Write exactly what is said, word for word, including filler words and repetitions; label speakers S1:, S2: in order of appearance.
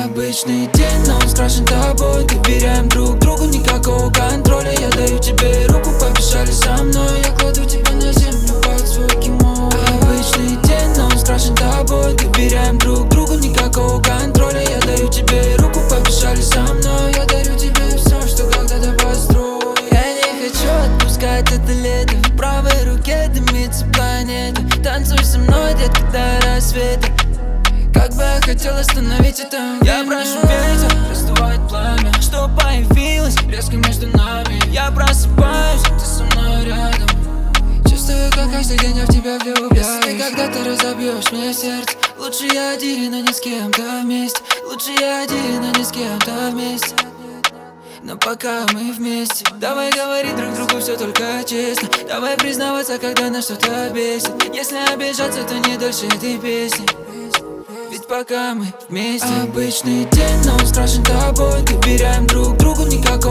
S1: Обычный день, но он страшен тобой. Доверяем друг другу, никакого контроля. Я даю тебе руку, побежали со мной. Я кладу тебя на землю под звуки мой. Обычный день, но он страшен тобой. Доверяем друг другу, никакого контроля. Я даю тебе руку, побежали со мной. Я дарю тебе все, что когда-то построю. Я не хочу отпускать это лето. В правой руке дымится планета. Танцуй со мной, детка, до рассвета. Как бы я хотел остановить это время. Я прошу ветер, раздувает пламя, что появилось резко между нами. Я просыпаюсь, ты со мной рядом. Чувствую, как каждый день я в тебя влюбляюсь. Если ты когда-то разобьешь мне сердце, лучше я один, но не с кем-то вместе. Лучше я один, но не с кем-то вместе. Но пока мы вместе, давай говорить друг другу все только честно. Давай признаваться, когда нас что-то бесит. Если обижаться, то не дольше этой песни. Ведь пока мы вместе. Обычный день, но он страшен тобой. Доверяем друг другу, никак